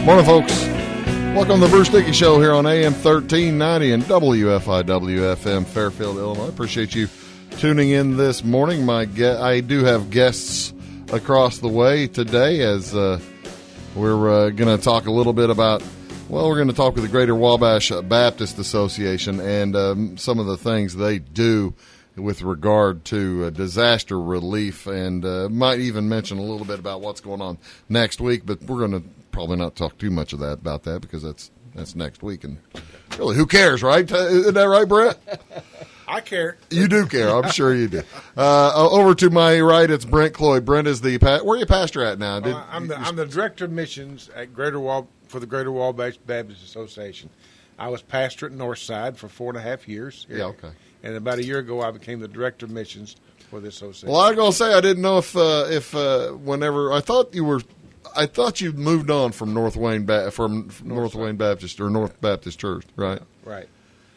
Morning, folks. Welcome to the Bruce Dickey Show here on AM 1390 and WFIW-FM, Fairfield, Illinois. Appreciate you tuning in this morning. I do have guests across the way today as we're going to talk a little bit about, we're going to talk with the Greater Wabash Baptist Association and some of the things they do with regard to disaster relief, and might even mention a little bit about what's going on next week, but we're going to probably not talk too much about that because that's next week, and really, who cares, right? Isn't that right, Brett? I care. You do care. I'm sure you do. Over to my right, it's Brent Cloyd. Brent is the where are you pastor at now? I'm the director of missions at for the Greater Wabash Baptist Association. I was pastor at Northside for 4.5 years. Yeah, okay. And about a year ago, I became the director of missions for the association. Well, I was going to say I didn't know if whenever I thought you moved on from North Wayne Baptist or North Baptist Church, right? Right.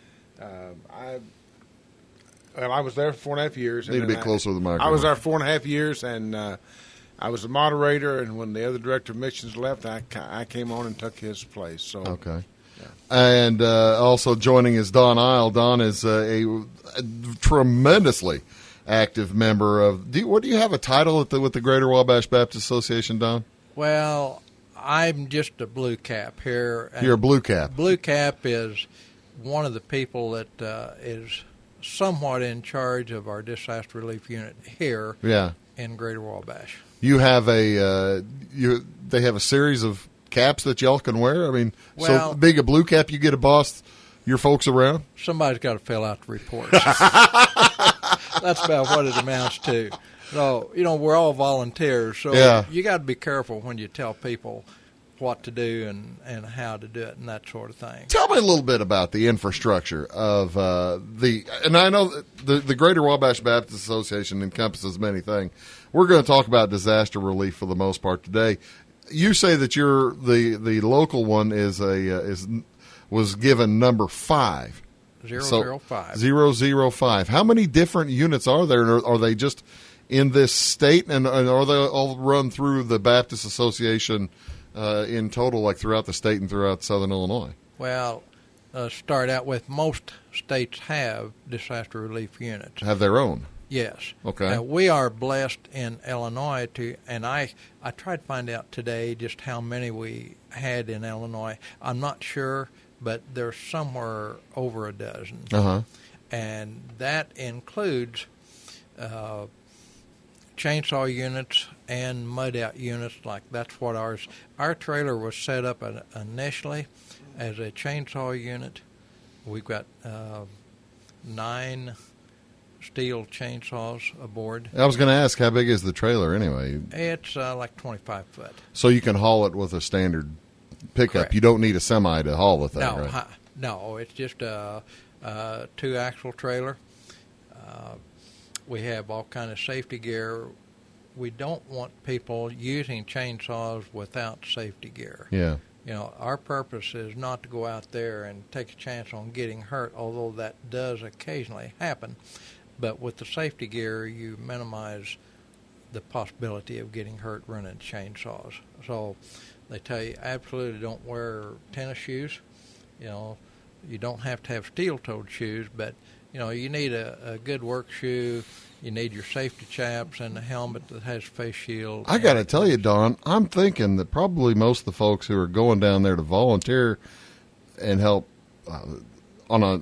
I was there for 4.5 years. Need to be closer to the microphone. I was there 4.5 years, and I was the moderator. And when the other director of missions left, I came on and took his place. So okay. Yeah. And also joining is Don Isle. Don is a tremendously active member of. What do you have a title with the Greater Wabash Baptist Association, Don? Well, I'm just a blue cap here. You're a blue cap. Blue cap is one of the people that is somewhat in charge of our disaster relief unit here in Greater Wabash. You have they have a series of caps that y'all can wear? I mean, so being a blue cap, you get to boss your folks around? Somebody's got to fill out the reports. That's about what it amounts to. So, we're all volunteers, so you got to be careful when you tell people what to do and how to do it and that sort of thing. Tell me a little bit about the infrastructure of and I know the Greater Wabash Baptist Association encompasses many things. We're going to talk about disaster relief for the most part today. You say that you're the local one was given number 5. 005. 005. How many different units are there? Are they just in this state, and are they all run through the Baptist Association in total, like throughout the state and throughout Southern Illinois? Well, start out with most states have disaster relief units. Have their own? Yes. Okay. We are blessed in Illinois and I tried to find out today just how many we had in Illinois. I'm not sure, but there's somewhere over a dozen. Uh-huh. And that includes chainsaw units and mud out units. Like that's what our trailer was set up initially as a chainsaw unit. We've got 9 steel chainsaws aboard. I was going to ask, how big is the trailer anyway? It's like 25 foot. So you can haul it with a standard pickup. Correct. You don't need a semi to haul the thing, right? No, it's just a 2-axle trailer. We have all kind of safety gear. We don't want people using chainsaws without safety gear. Yeah. Our purpose is not to go out there and take a chance on getting hurt, although that does occasionally happen. But with the safety gear, you minimize the possibility of getting hurt running chainsaws. So they tell you absolutely don't wear tennis shoes. You don't have to have steel-toed shoes, but, you need a good work shoe. You need your safety chaps and a helmet that has face shield. I got to tell you, Don, I'm thinking that probably most of the folks who are going down there to volunteer and help on a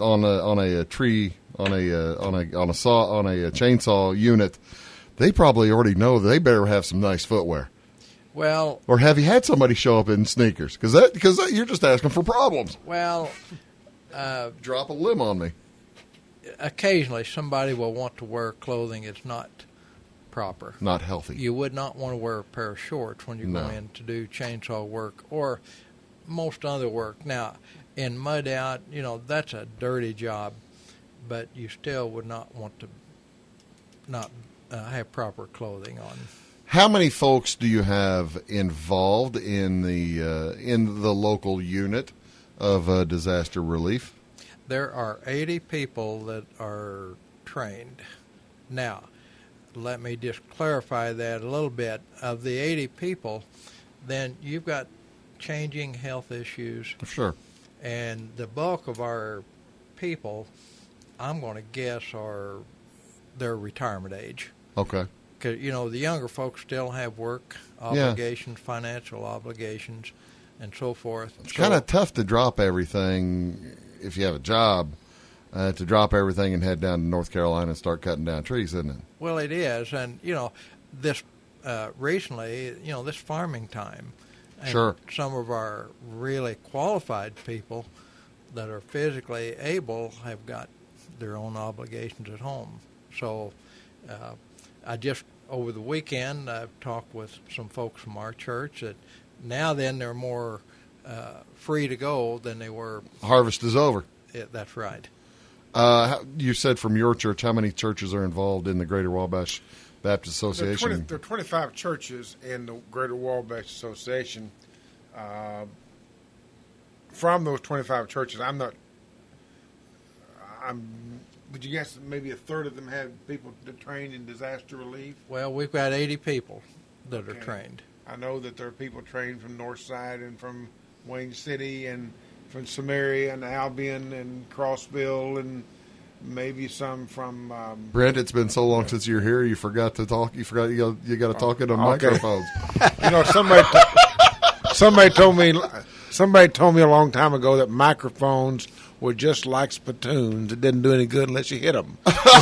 chainsaw unit, they probably already know that they better have some nice footwear. Well, or have you had somebody show up in sneakers? Because you're just asking for problems. Well, drop a limb on me. Occasionally, somebody will want to wear clothing that's not proper, not healthy. You would not want to wear a pair of shorts when you go in to do chainsaw work or most other work. Now, in mud out, that's a dirty job, but you still would not want to not have proper clothing on. How many folks do you have involved in the local unit of disaster relief? There are 80 people that are trained. Now, let me just clarify that a little bit. Of the 80 people, then you've got changing health issues. Sure. And the bulk of our people, I'm going to guess, are their retirement age. Okay. Because, the younger folks still have work obligations, financial obligations, and so forth. It's kind of tough to drop everything if you have a job, to drop everything and head down to North Carolina and start cutting down trees, isn't it? Well, it is. And, this recently, this farming time. And sure. Some of our really qualified people that are physically able have got their own obligations at home. So I just, over the weekend, I've talked with some folks from our church that now then they're more free to go than they were. Harvest is over. That's right. You said from your church, how many churches are involved in the Greater Wabash Baptist Association? There are 25 churches in the Greater Wabash Association. From those 25 churches, would you guess maybe a third of them have people that trained in disaster relief? Well, we've got 80 people that are trained. I know that there are people trained from Northside and from Wayne City and from Samaria and Albion and Crossville and maybe some from Brent, it's been so long since you're here. You forgot to talk. You got to talk into microphones. Somebody told me a long time ago that microphones were just like spittoons. It didn't do any good unless you hit them.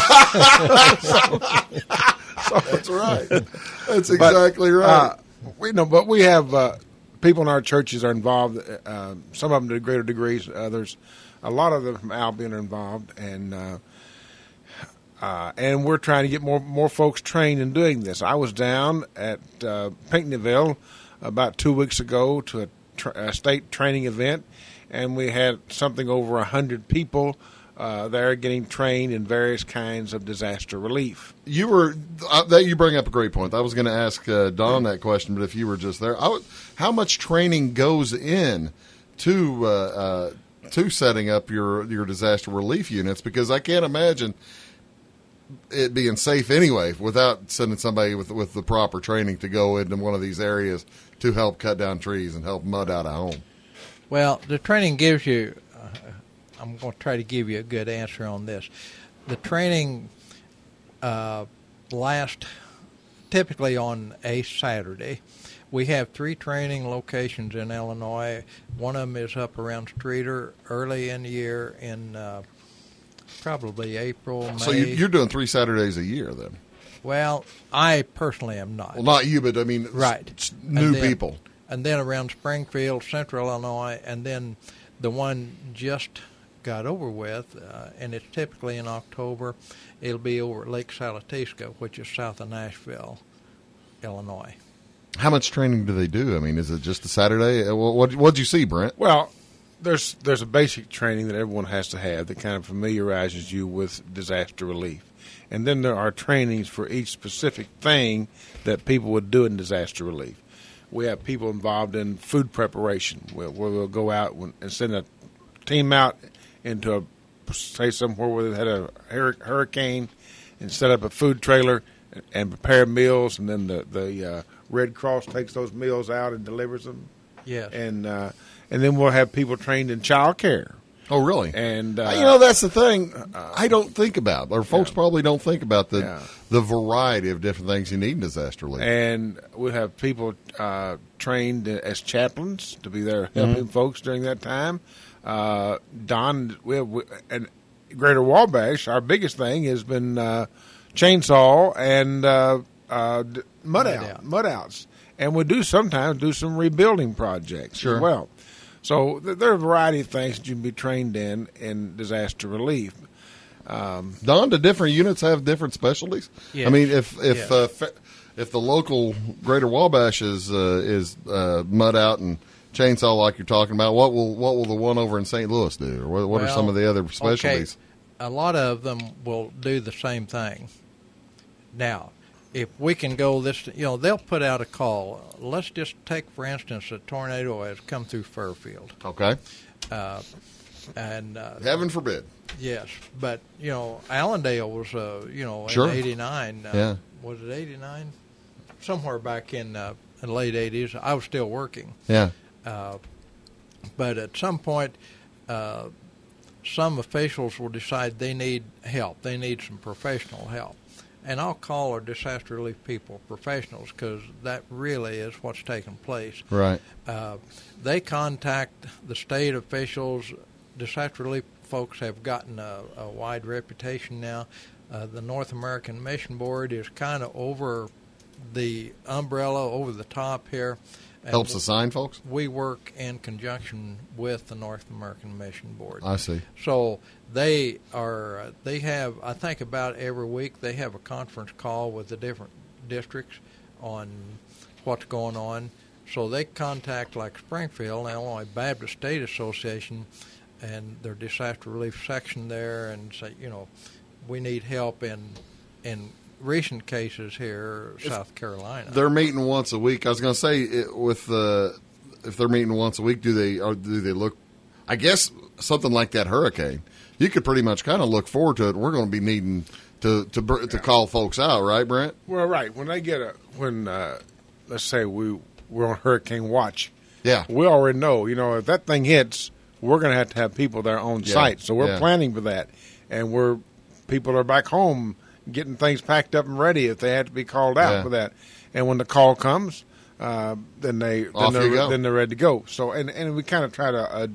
So that's right. That's exactly right. But we have people in our churches are involved. Some of them to greater degrees. Others, a lot of them from Albion are involved, and we're trying to get more folks trained in doing this. I was down at Pinckneyville about 2 weeks ago to a state training event, and we had something over 100 people there getting trained in various kinds of disaster relief. You bring up a great point. I was going to ask Don that question, but if you were just there, how much training goes in to setting up your disaster relief units? Because I can't imagine it being safe anyway without sending somebody with the proper training to go into one of these areas to help cut down trees and help mud out a home. Well, the training gives you, I'm going to try to give you a good answer on this. The training lasts typically on a Saturday. We have 3 training locations in Illinois. One of them is up around Streeter early in the year in probably April, May. So you're doing 3 Saturdays a year then? Well, I personally am not. Well, not you, but I mean right. new people. And then around Springfield, Central Illinois, and then the one just got over with, and it's typically in October. It'll be over at Lake Salatisca, which is south of Nashville, Illinois. How much training do they do? I mean, is it just a Saturday? What'd you see, Brent? Well, there's a basic training that everyone has to have that kind of familiarizes you with disaster relief. And then there are trainings for each specific thing that people would do in disaster relief. We have people involved in food preparation where we'll go out and send a team out into somewhere where they had a hurricane and set up a food trailer and prepare meals, and then the Red Cross takes those meals out and delivers them. Yes. And then we'll have people trained in child care. Oh, really? And that's the thing I don't think about, or folks probably don't think about the variety of different things you need in disaster relief. And we'll have people trained as chaplains to be there helping folks during that time. Don, and Greater Wabash, our biggest thing has been chainsaw and mud outs, and we sometimes do some rebuilding projects as well. So there are a variety of things that you can be trained in disaster relief. Don, do different units have different specialties? Yes. I mean, if the local Greater Wabash is mud out and chainsaw like you're talking about, what will the one over in St. Louis do? Or what are some of the other specialties? Okay. A lot of them will do the same thing. Now, if we can go they'll put out a call. Let's just take, for instance, a tornado has come through Fairfield. Okay. And heaven forbid. Yes, but Allendale was Sure. in '89. Was it '89? Somewhere back in the late '80s. I was still working. Yeah. But at some point, some officials will decide they need help. They need some professional help. And I'll call our disaster relief people professionals because that really is what's taking place. Right. They contact the state officials. Disaster relief folks have gotten a wide reputation now. The North American Mission Board is kind of over the umbrella, over the top here. Helps assign folks? We work in conjunction with the North American Mission Board. I see. So they have, I think about every week, they have a conference call with the different districts on what's going on. So they contact like Springfield, Illinois Baptist State Association, and their disaster relief section there and say, we need help in recent cases here, South Carolina. They're meeting once a week. I was going to say, if they're meeting once a week, do they look? I guess something like that hurricane, you could pretty much kind of look forward to it. We're going to be needing to call folks out, right, Brent? Well, right. When they get let's say we're on hurricane watch. Yeah, we already know. If that thing hits, we're going to have people there on site. So we're planning for that, and people are back home getting things packed up and ready if they have to be called out for that. And when the call comes, then they're ready to go. So and we kind of try to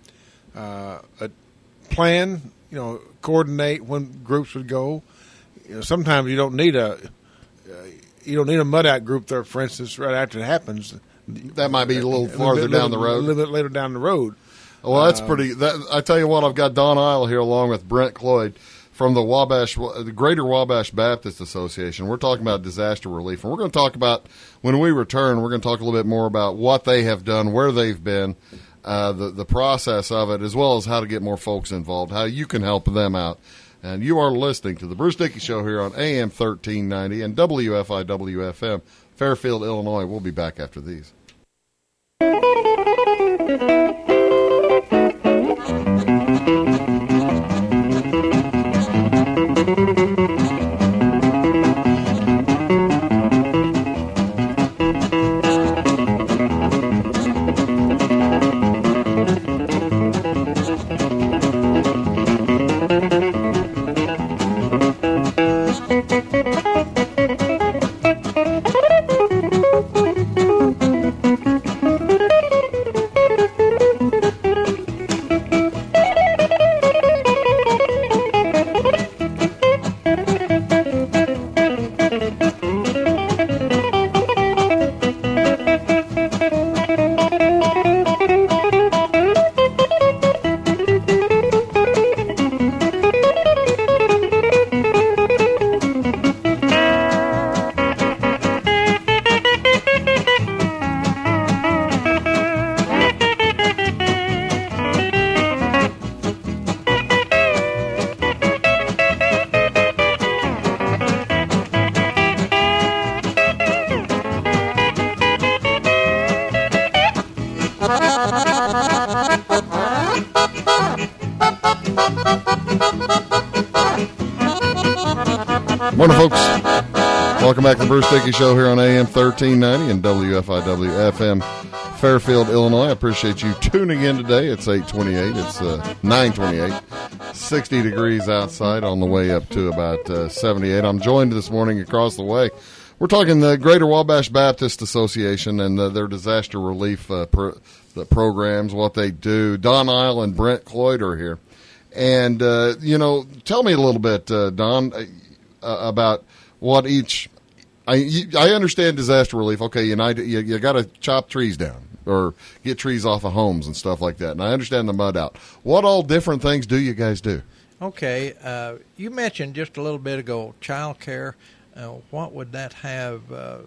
plan, coordinate when groups would go. Sometimes you don't need a mud out group there, for instance, right after it happens. That might be a little farther down the road. A little bit later down the road. Well, that's pretty. I tell you what, I've got Don Isle here along with Brent Cloyd from the Greater Wabash Baptist Association. We're talking about disaster relief, and we're going to talk about, when we return, we're going to talk a little bit more about what they have done, where they've been, the process of it, as well as how to get more folks involved, how you can help them out. And you are listening to the Bruce Dickey Show here on AM 1390 and WFIW-FM, Fairfield, Illinois. We'll be back after these. Morning, folks. Welcome back to the Bruce Dickey Show here on AM 1390 and WFIW-FM, Fairfield, Illinois. I appreciate you tuning in today. It's 8:28. It's 9:28. 60 degrees outside, on the way up to about 78. I'm joined this morning across the way. We're talking the Greater Wabash Baptist Association and their disaster relief the programs, what they do. Don Isle and Brent Cloyd are here. And, tell me a little bit, Don, about what each – I understand disaster relief. Okay, you got to chop trees down or get trees off of homes and stuff like that. And I understand the mud out. What all different things do you guys do? Okay. You mentioned just a little bit ago child care. What would that have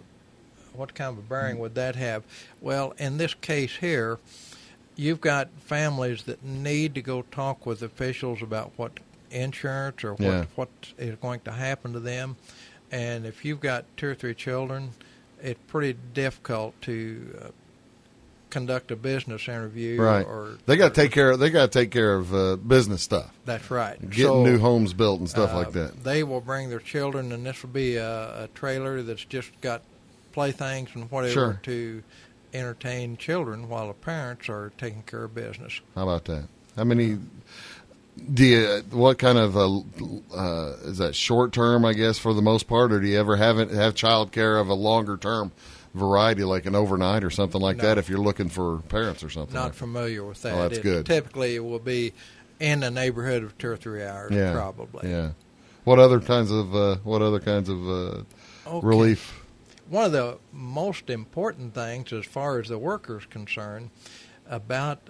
what kind of a bearing would that have? Well, in this case here, you've got families that need to go talk with officials about what insurance or what is going to happen to them. And if you've got 2 or 3 children, it's pretty difficult to conduct a business interview. Right. They got to take care of business stuff. That's right. Getting new homes built and stuff like that. They will bring their children, and this will be a trailer that's just got playthings and whatever to entertain children while the parents are taking care of business. How about that? How many? What kind of is that short term? I guess for the most part, or do you ever have child care of a longer term variety, like an overnight or something like that? If you're looking for parents or something, Not familiar with that. Oh, that's good. Typically, it will be in the neighborhood of 2 or 3 hours, probably. Yeah. What other kinds of relief? One of the most important things, as far as the worker's concerned, about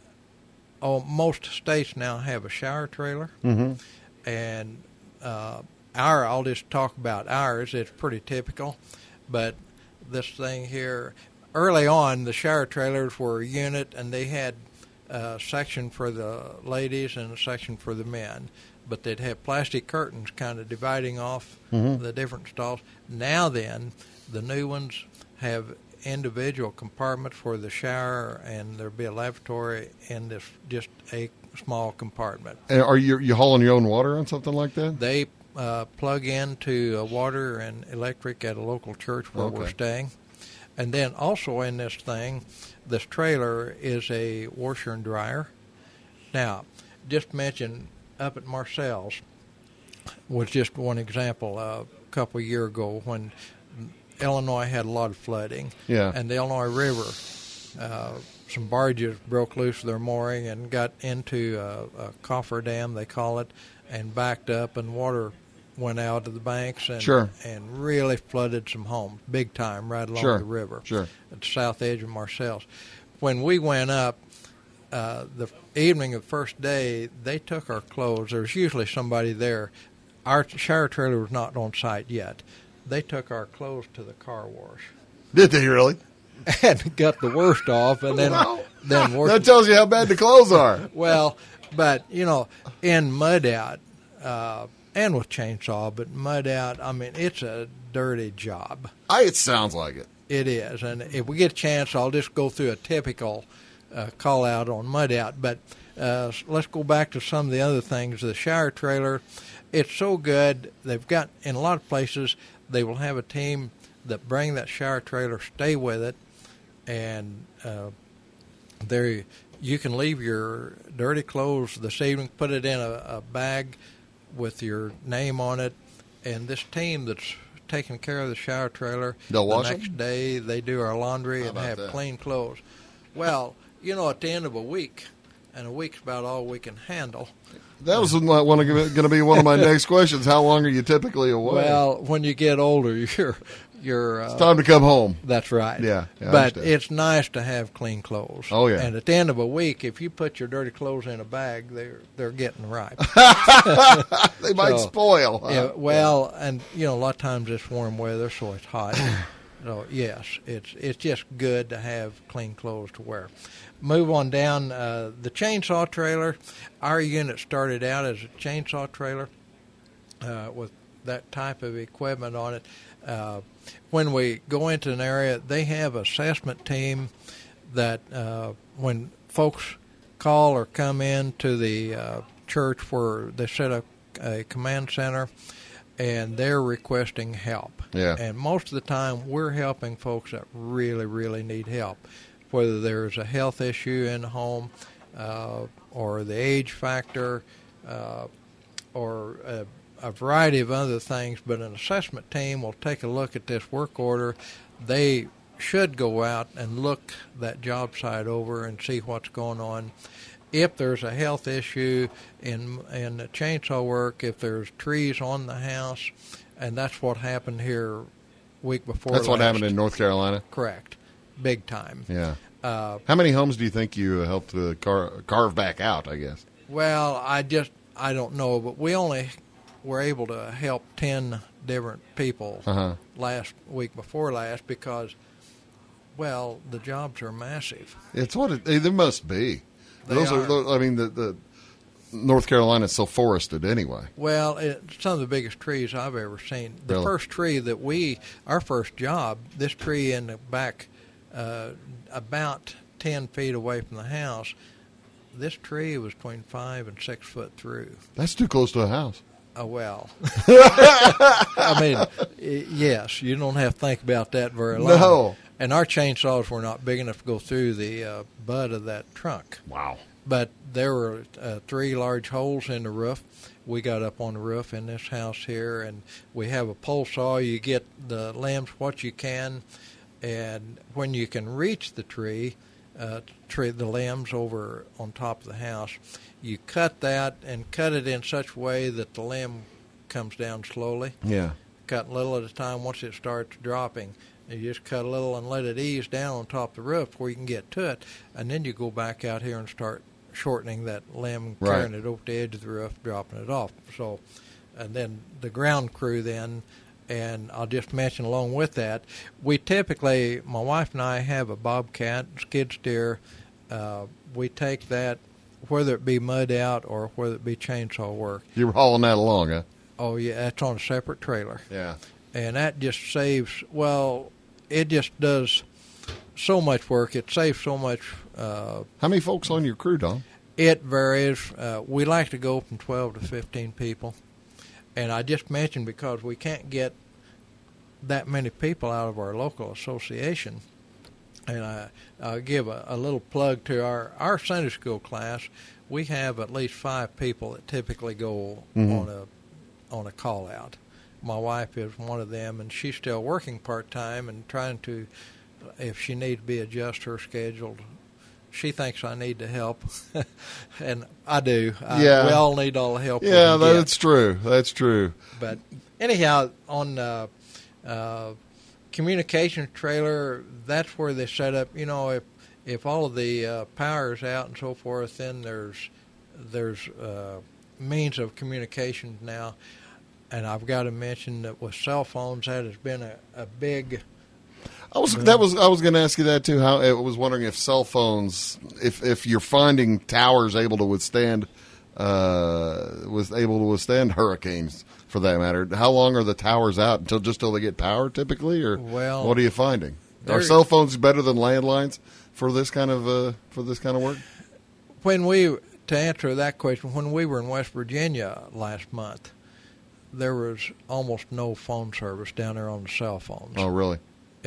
most states now have a shower trailer, and I'll just talk about ours. It's pretty typical, but this thing here, early on, the shower trailers were a unit, and they had a section for the ladies and a section for the men. But they'd have plastic curtains kind of dividing off the different stalls. Now then, the new ones have individual compartments for the shower, and there'll be a lavatory in this just a small compartment. And are you hauling your own water on something like that? They plug into water and electric at a local church where we're staying. And then also in this thing, this trailer is a washer and dryer. Now, just mention up at Marcel's was just one example a couple of years ago when Illinois had a lot of flooding. Yeah. And the Illinois River, some barges broke loose their mooring and got into a coffer dam, they call it, and backed up, and water went out of the banks and really flooded some homes, big time, right along the river at the south edge of Marcel's. When we went up, the evening of the first day, they took our clothes. There was usually somebody there. Our shower trailer was not on site yet. They took our clothes to the car wash. Did they really? And got the worst off, and then worked. That tells you how bad the clothes are. Well, but in mud out, and with chainsaw, but mud out. I mean, it's a dirty job. It sounds like it. It is, and if we get a chance, I'll just go through a typical call out on mud out. But let's go back to some of the other things. The shower trailer, it's so good. They've got, in a lot of places, they will have a team that bring that shower trailer, stay with it, and there you can leave your dirty clothes this evening, put it in a bag with your name on it, and this team that's taking care of the shower trailer, they'll wash the next day they do our laundry and have clean clothes. Well, at the end of a week, and a week's about all we can handle. That was going to be one of my next questions. How long are you typically away? Well, when you get older, you're it's time to come home. That's right. Yeah, but it's nice to have clean clothes. Oh yeah. And at the end of a week, if you put your dirty clothes in a bag, they're getting ripe. They might spoil. Huh? Yeah. Well, and a lot of times it's warm weather, so it's hot. So yes, it's just good to have clean clothes to wear. Move on down. The chainsaw trailer. Our unit started out as a chainsaw trailer with that type of equipment on it. When we go into an area, they have an assessment team that when folks call or come in to the church where they set up a command center and they're requesting help. Yeah. And most of the time we're helping folks that really, really need help, whether there's a health issue in the home or the age factor or a variety of other things. But an assessment team will take a look at this work order. They should go out and look that job site over and see what's going on. If there's a health issue in the chainsaw work, if there's trees on the house, and that's what happened here week before That's last. what happened in North Carolina? Correct. Big time. Yeah. How many homes do you think you helped to carve back out, I guess? Well, I don't know, but we only were able to help 10 different people last week before last because, well, the jobs are massive. It's what there must be. Those are. I mean, the North Carolina is so forested anyway. Well, it's some of the biggest trees I've ever seen. The Really? first tree that our first job, this tree in the back, about 10 feet away from the house, this tree was between 5 and 6 foot through. That's too close to a house. Well, I mean, yes, you don't have to think about that very long. No. And our chainsaws were not big enough to go through the butt of that trunk. Wow. But there were 3 large holes in the roof. We got up on the roof in this house here, and we have a pole saw. You get the limbs what you can, and when you can reach the tree, the limbs over on top of the house, you cut that and cut it in such a way that the limb comes down slowly. Yeah. Cut a little at a time. Once it starts dropping, you just cut a little and let it ease down on top of the roof where you can get to it, and then you go back out here and start shortening that limb, carrying it over the edge of the roof, dropping it off. So, and then the ground crew then, and I'll just mention along with that, we typically, my wife and I have a Bobcat skid steer. We take that, whether it be mud out or whether it be chainsaw work. You were hauling that along, huh? Oh, yeah, that's on a separate trailer. Yeah. And that just saves, well, it just does so much work. It saves so much. How many folks on your crew, Don? It varies. We like to go from 12 to 15 people. And I just mentioned because we can't get that many people out of our local association. And I'll give a little plug to our Sunday school class. We have at least 5 people that typically go on a call out. My wife is one of them, and she's still working part-time and trying to, if she needs to be adjust her schedule. She thinks I need the help, and I do. We all need all the help. Yeah, that's true. That's true. But anyhow, on communication trailer, that's where they set up. You know, if all of the power's out and so forth, then there's means of communication now. And I've got to mention that with cell phones, that has been a big. I was going to ask you that too. How I was wondering if cell phones, if you're finding towers able to withstand hurricanes, for that matter. How long are the towers out until they get power typically, or what are you finding? Are cell phones better than landlines for this kind of work? To answer that question, when we were in West Virginia last month, there was almost no phone service down there on the cell phones. Oh, really?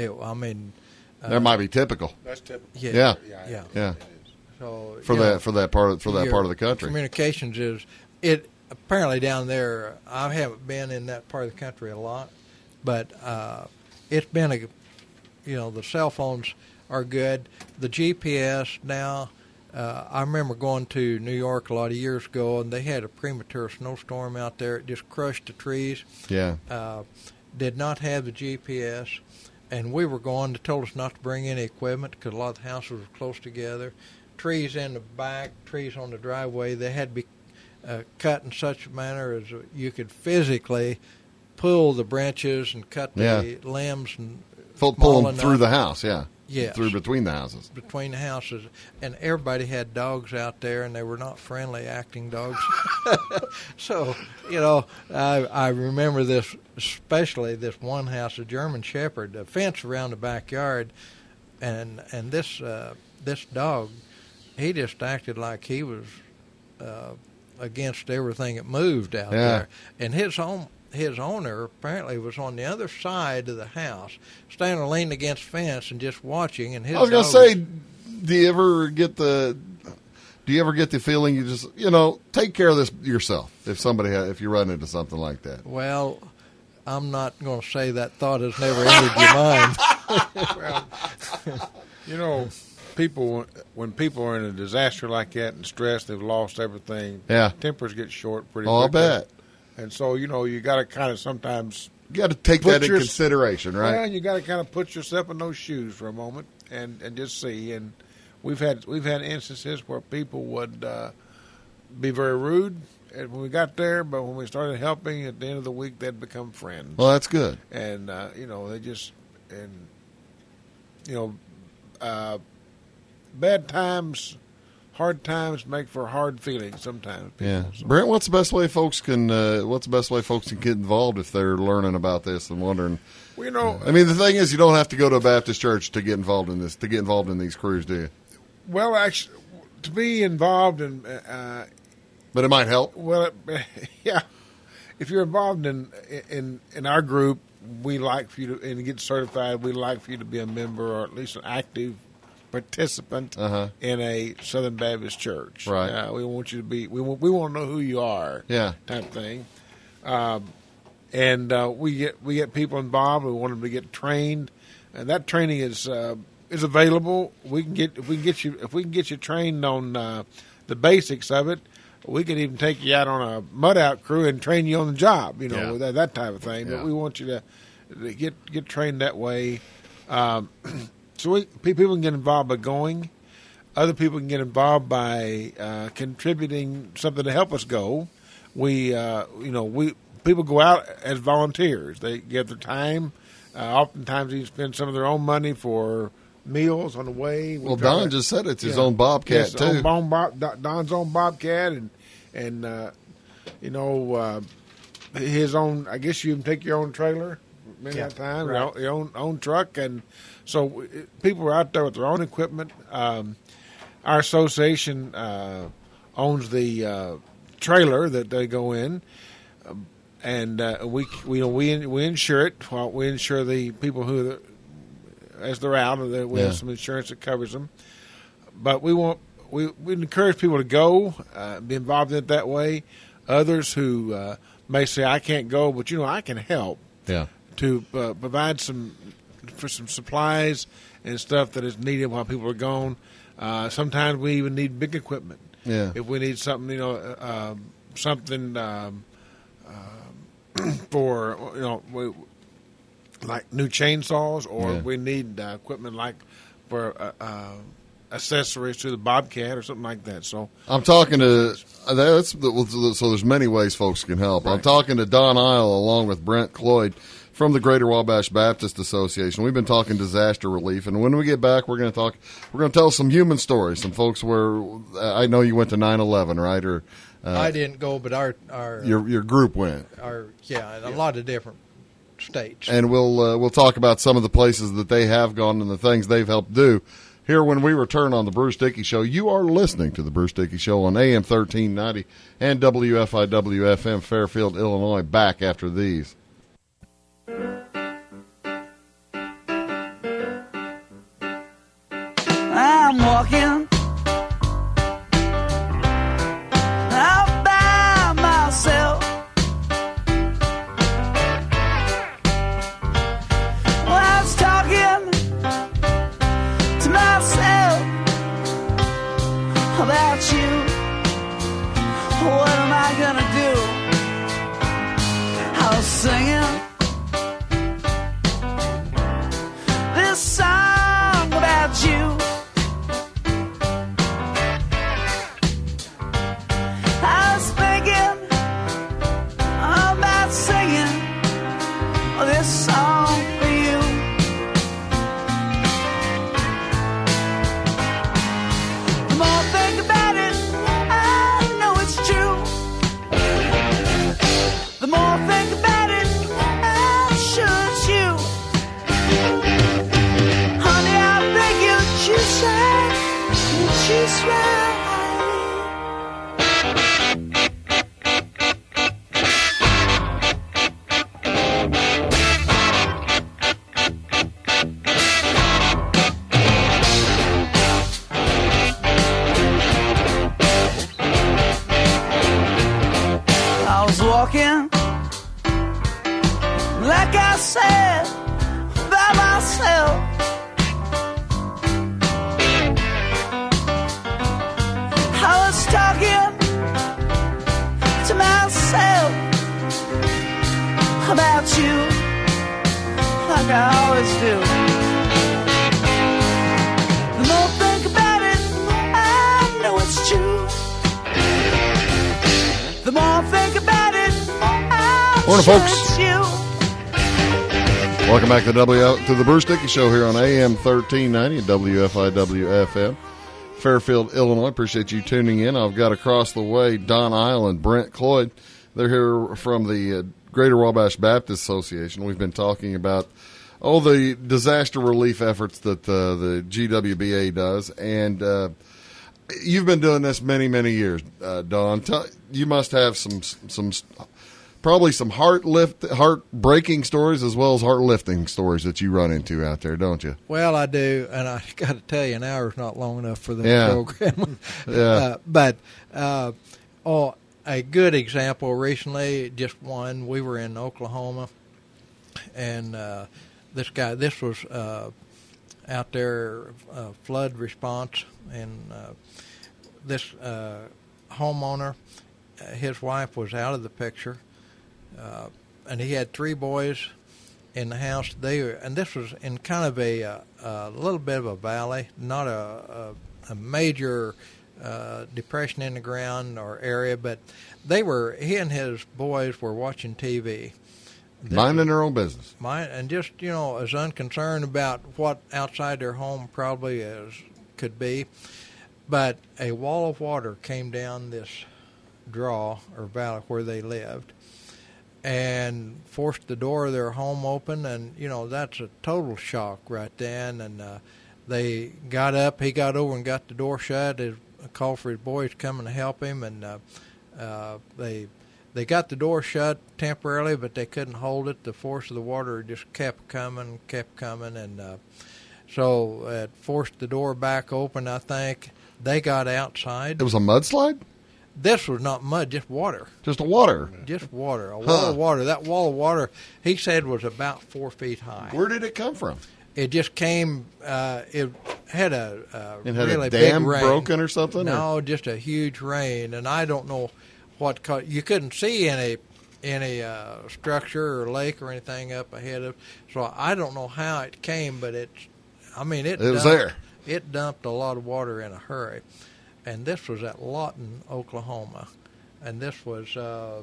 That might be typical. That's typical. Yeah. So for that part of the country, communications is it apparently down there. I haven't been in that part of the country a lot, but it's been the cell phones are good. The GPS now. I remember going to New York a lot of years ago, and they had a premature snowstorm out there. It just crushed the trees. Yeah. Did not have the GPS, and we were going. They told us not to bring any equipment because a lot of the houses were close together. Trees in the back, trees on the driveway, they had to be cut in such a manner as you could physically pull the branches and cut the limbs and pull them through the house, Yes. Through between the houses. Between the houses. And everybody had dogs out there, and they were not friendly acting dogs. So, I remember this, especially this one house, a German Shepherd, a fence around the backyard, and this dog, he just acted like he was against everything that moved out there. And his owner apparently was on the other side of the house, standing leaning against the fence and just watching. And I was going to say, do you ever get the feeling you just take care of this yourself if you run into something like that? Well, I'm not going to say that thought has never entered your mind. Well, when people are in a disaster like that and stressed, they've lost everything. Yeah, tempers get short pretty quickly. I'll bet. And so, you got to kind of sometimes... You got to take that in consideration, right? Well, you got to kind of put yourself in those shoes for a moment and just see. And we've had instances where people would be very rude when we got there, but when we started helping, at the end of the week, they'd become friends. Well, that's good. And, they just... bad times... Hard times make for hard feelings sometimes. So. Brent, what's the best way folks can get involved if they're learning about this and wondering? Well, the thing is, you don't have to go to a Baptist church to get involved in this. To get involved in these crews, do you? Well, actually, to be involved in, but it might help. Well, yeah. If you're involved in our group, we like for you to, and to get certified, we like for you to be a member or at least an active participant in a Southern Baptist church. Right. We want you to be. We want to know who you are. Yeah. Type thing. And we get people involved. We want them to get trained, and that training is available. If we can get you trained on the basics of it. We could even take you out on a mud out crew and train you on the job, that type of thing. Yeah. But we want you to get trained that way. So people can get involved by going. Other people can get involved by contributing something to help us go. People go out as volunteers. They give their time. Oftentimes, they spend some of their own money for meals on the way. Well, Don just said it's his own Bobcat too. Don's own Bobcat, and his own. I guess you can take your own trailer many a time, right. your own truck, and so people are out there with their own equipment. Our association owns the trailer that they go in. And we insure it. Well, we insure the people who, as they're out, we have some insurance that covers them. But we encourage people to go, be involved in it that way. Others who may say, "I can't go," but I can help. Yeah. To provide some supplies and stuff that is needed while people are gone. Sometimes we even need big equipment. Yeah. If we need something, something. For like new chainsaws, or we need equipment like for accessories to the Bobcat or something like that. So I'm talking to so there's many ways folks can help. Right. I'm talking to Don Isle along with Brent Cloyd from the Greater Wabash Baptist Association. We've been talking disaster relief, and when we get back, we're going to tell some human stories. Some folks where I know you went to 9/11, right? Or I didn't go, but our your group went. In a lot of different states. And we'll talk about some of the places that they have gone and the things they've helped do. Here when we return on the Bruce Dickey Show. You are listening to the Bruce Dickey Show on AM 1390 and WFIW FM Fairfield, Illinois. Back after these. I'm walking out by myself. Well, I was talking to myself about you. What am I gonna do? I was singing this song about you. I was thinking about singing this song for you. The more I think about it, I know it's true. The more I think about it, I'm sure it's you. Honey, I think you're just right. You're just right. I was walking, like I said, by myself. I was talking to myself about you, like I always do. The more I think about it, I know it's true. The more I think about it, I'm Morning, sure folks. it's you. Welcome back to the Bruce Dickey Show here on AM 1390 and WFIW FM, Fairfield, Illinois. Appreciate you tuning in. I've got across the way Don Isle and Brent Cloyd. They're here from the Greater Wabash Baptist Association. We've been talking about the disaster relief efforts that the GWBA does, and you've been doing this many, many years, Don. You must have some probably some heartbreaking stories as well as heart-lifting stories that you run into out there, don't you? Well, I do, and I got to tell you, an hour's not long enough for the Yeah. program. Yeah. But a good example recently, just one. We were in Oklahoma, and this was out there flood response, and this homeowner, his wife was out of the picture, and he had 3 boys in the house. And this was in kind of a little bit of a valley, not a major depression in the ground or area, but he and his boys were watching TV. Minding their own business. And just, as unconcerned about what outside their home probably could be. But a wall of water came down this draw or valley where they lived and forced the door of their home open. And, that's a total shock right then. And they got up. He got over and got the door shut. He called for his boys to come and help him. And they got the door shut temporarily, but they couldn't hold it. The force of the water just kept coming, and so it forced the door back open, I think. They got outside. It was a mudslide? This was not mud, just water. Just water? Just water, a wall of water. That wall of water, he said, was about 4 feet high. Where did it come from? It just came, it had a really dam big rain. Broken or something? No, just a huge rain, and I don't know what caused. You couldn't see any structure or lake or anything up ahead of. So I don't know how it came, but it was there. It dumped a lot of water in a hurry, and this was at Lawton, Oklahoma, and this was I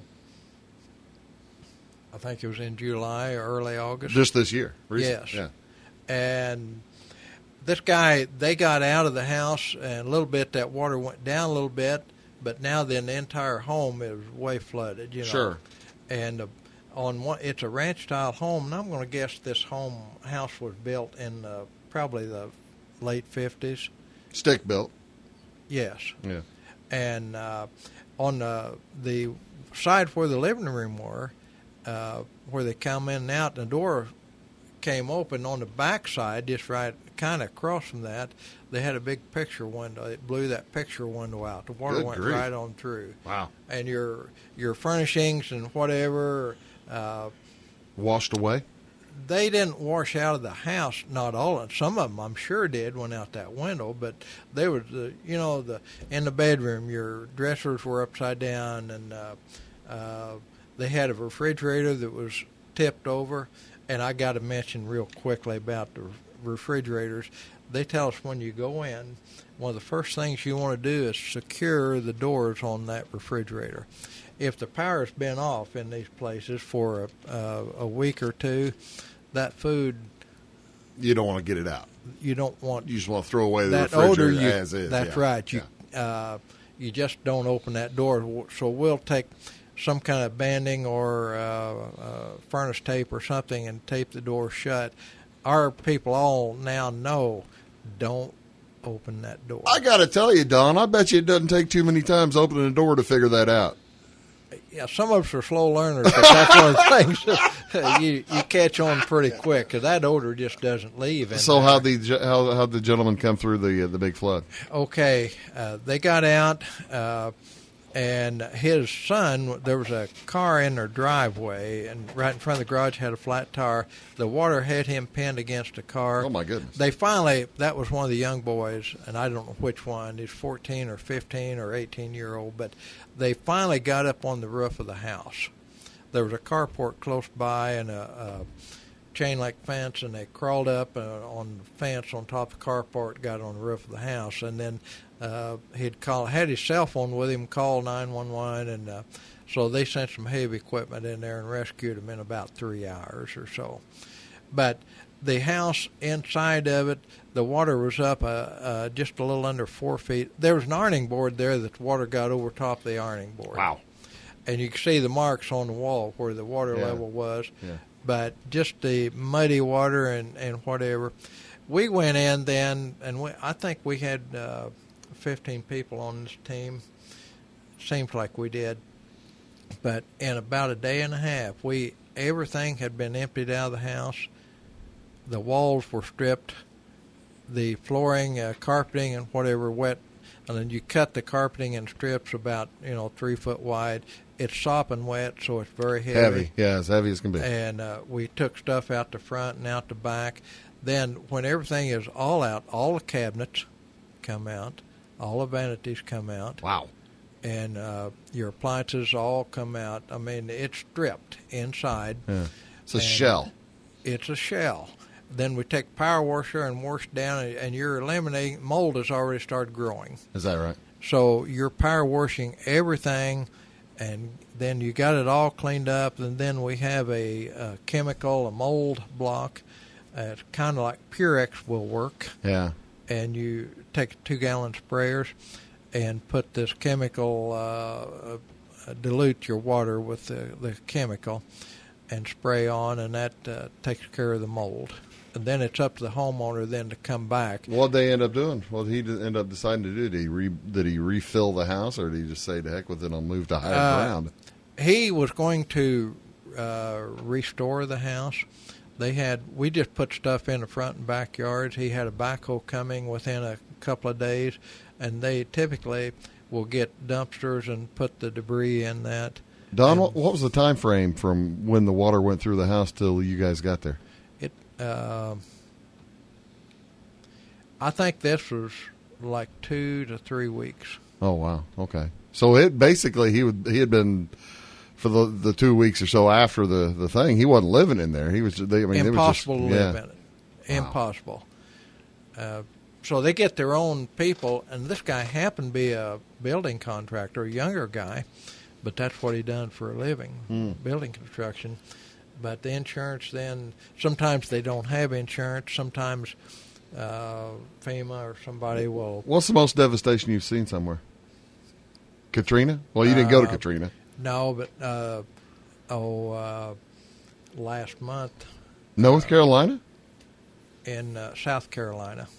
think it was in July or early August. Just this year. Yes. Yeah. And this guy, they got out of the house, and a little bit that water went down a little bit. But now then the entire home is way flooded, Sure. And it's a ranch-style home, and I'm going to guess this house was built in probably the late 50s. Stick built. Yes. Yeah. And on the side where the living room were, where they come in and out, the door came open. On the back side, just right kind of across from that, they had a big picture window. It blew that picture window out. The water went right on through. Wow. And your furnishings and whatever, washed away? They didn't wash out of the house, not all of them. Some of them, I'm sure, did, went out that window. But there was in the bedroom, your dressers were upside down, and they had a refrigerator that was tipped over. And I got to mention real quickly about the refrigerators. They tell us when you go in, one of the first things you want to do is secure the doors on that refrigerator. If the power's been off in these places for a week or two, that food, you don't want to get it out. You don't want. You just want to throw away the that refrigerator odor. as is. That's right. You just don't open that door. So we'll take some kind of banding or furnace tape or something and tape the door shut. Our people all now know, don't open that door. I got to tell you, Don, I bet you it doesn't take too many times opening the door to figure that out. Yeah, some of us are slow learners, but that's one of the things you catch on pretty quick, because that odor just doesn't leave. So how'd the gentleman come through the big flood? Okay, they got out, and his son, there was a car in their driveway, and right in front of the garage had a flat tire. The water had him pinned against a car. Oh, my goodness. They finally, that was one of the young boys, and I don't know which one. He's 14 or 15 or 18-year-old, but they finally got up on the roof of the house. There was a carport close by and a chain link fence, and they crawled up on the fence on top of the carport, got on the roof of the house, and then had his cell phone with him, called 911, and so they sent some heavy equipment in there and rescued him in about 3 hours or so. But the house, inside of it, the water was up just a little under 4 feet. There was an ironing board there that the water got over top of the ironing board. Wow. And you can see the marks on the wall where the water level was. Yeah. But just the muddy water and whatever. We went in then, and I think we had 15 people on this team. Seems like we did. But in about a day and a half, everything had been emptied out of the house. The walls were stripped, the flooring, carpeting, and whatever wet. And then you cut the carpeting in strips about 3 foot wide. It's sopping wet, so it's very heavy. Heavy, yeah, as heavy as can be. And we took stuff out the front and out the back. Then when everything is all out, all the cabinets come out, all the vanities come out. Wow. And your appliances all come out. I mean, it's stripped inside. Yeah. It's a shell. It's a shell. Then we take power washer and wash down, and you're eliminating, mold has already started growing. Is that right? So you're power washing everything, and then you got it all cleaned up, and then we have a chemical, a mold block. It's kind of like Purex will work. Yeah. And you take 2-gallon sprayers and put this chemical, dilute your water with the chemical and spray on, and that takes care of the mold. And then it's up to the homeowner then to come back. What did they end up doing? What did he end up deciding to do? Did he refill the house, or did he just say, to heck with it, I'll move to higher ground? He was going to restore the house. We just put stuff in the front and backyards. He had a backhoe coming within a couple of days, and they typically will get dumpsters and put the debris in that. Don, what was the time frame from when the water went through the house till you guys got there? I think this was like 2 to 3 weeks. Oh wow, okay. So it basically he had been for the 2 weeks or so after the thing. He wasn't living in there. He was. Impossible to live in it. Wow. Impossible. So they get their own people, and this guy happened to be a building contractor, a younger guy, but that's what he done for a living, building construction. But the insurance then, sometimes they don't have insurance. Sometimes FEMA or somebody will. What's the most devastation you've seen somewhere? Katrina? Well, you didn't go to Katrina. No, but last month. North Carolina? In South Carolina.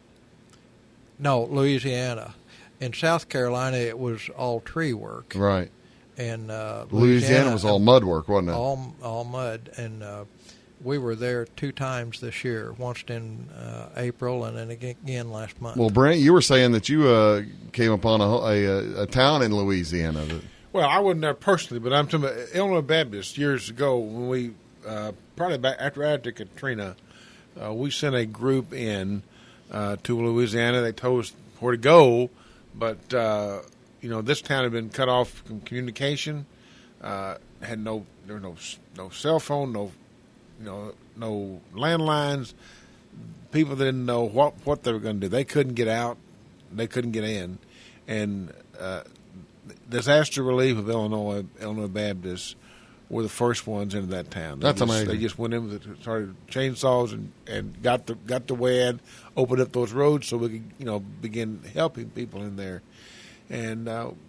No, Louisiana. In South Carolina, it was all tree work. Right. And Louisiana was all mud work, wasn't it? All mud, and we were there 2 times this year. Once in April, and then again last month. Well, Brent, you were saying that you came upon a town in Louisiana. Well, I wasn't there personally, but I'm talking about Illinois Baptist years ago when we probably back after Katrina, we sent a group in to Louisiana. They told us where to go, but. This town had been cut off from communication. There was no cell phone, no landlines. People didn't know what they were going to do. They couldn't get out. They couldn't get in. And disaster relief of Illinois Baptist were the first ones into that town. That's amazing. They just went in, started chainsaws and got the WAD, opened up those roads so we could begin helping people in there. And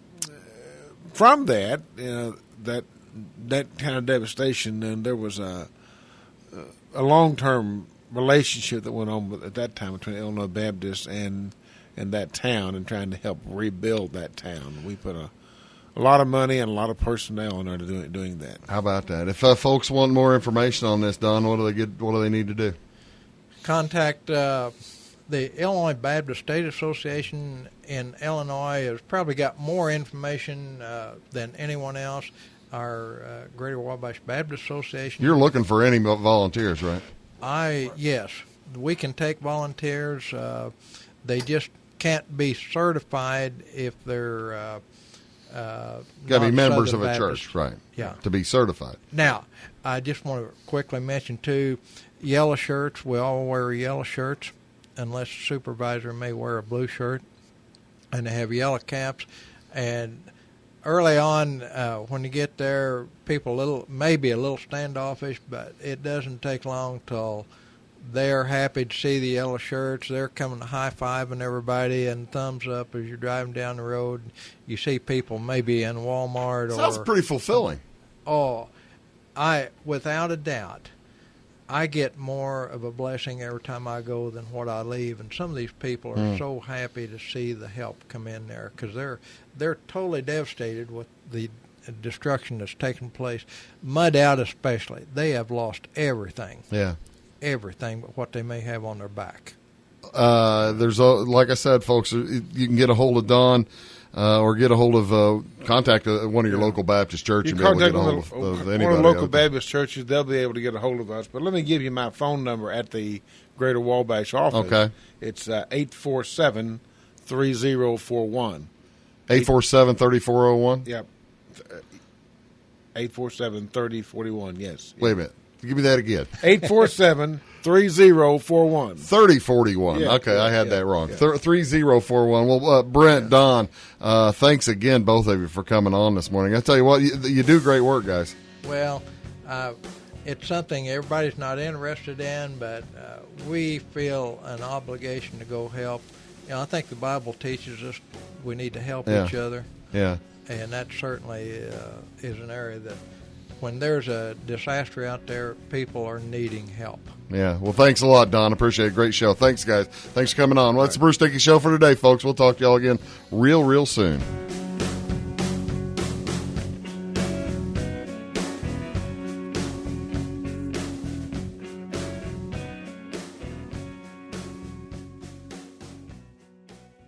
from that, that kind of devastation, and there was a long-term relationship that went on at that time between Illinois Baptist and that town, and trying to help rebuild that town. We put a lot of money and a lot of personnel in there to doing that. How about that? If folks want more information on this, Don, what do they need to do? Contact the Illinois Baptist State Association in Illinois has probably got more information than anyone else. Our Greater Wabash Baptist Association. You're looking for any volunteers, right? Yes. We can take volunteers. They just can't be certified if they're got to be members of a church, right? Yeah. To be certified. Now, I just want to quickly mention, too, yellow shirts. We all wear yellow shirts, unless the supervisor may wear a blue shirt, and they have yellow caps. And early on, when you get there, people maybe a little standoffish, but it doesn't take long till they're happy to see the yellow shirts. They're coming to high-fiving everybody and thumbs up as you're driving down the road. You see people maybe in Walmart. Sounds pretty fulfilling. Oh, without a doubt, I get more of a blessing every time I go than what I leave. And some of these people are so happy to see the help come in there, because they're totally devastated with the destruction that's taken place. Mud Out especially, they have lost everything. Yeah. Everything but what they may have on their back. There's like I said, folks, you can get a hold of Don or get a hold of contact one of your local Baptist church and be able to get a hold of anybody. One of the local Baptist churches, they'll be able to get a hold of us. But let me give you my phone number at the Greater Wabash office. Okay. It's 847-3041. 847-3401? Yep. 847-3041, yes. Wait a minute. Give me that again. 847-3041. 3041. Yeah, okay, I had that wrong. Yeah. 3041. Well, Brent, Don, thanks again, both of you, for coming on this morning. I tell you what, you do great work, guys. Well, it's something everybody's not interested in, but we feel an obligation to go help. I think the Bible teaches us we need to help each other. Yeah. And that certainly is an area that when there's a disaster out there, people are needing help. Yeah. Well, thanks a lot, Don. Appreciate it. Great show. Thanks, guys. Thanks for coming on. Well, that's the Bruce Dickey Show for today, folks. We'll talk to y'all again real soon.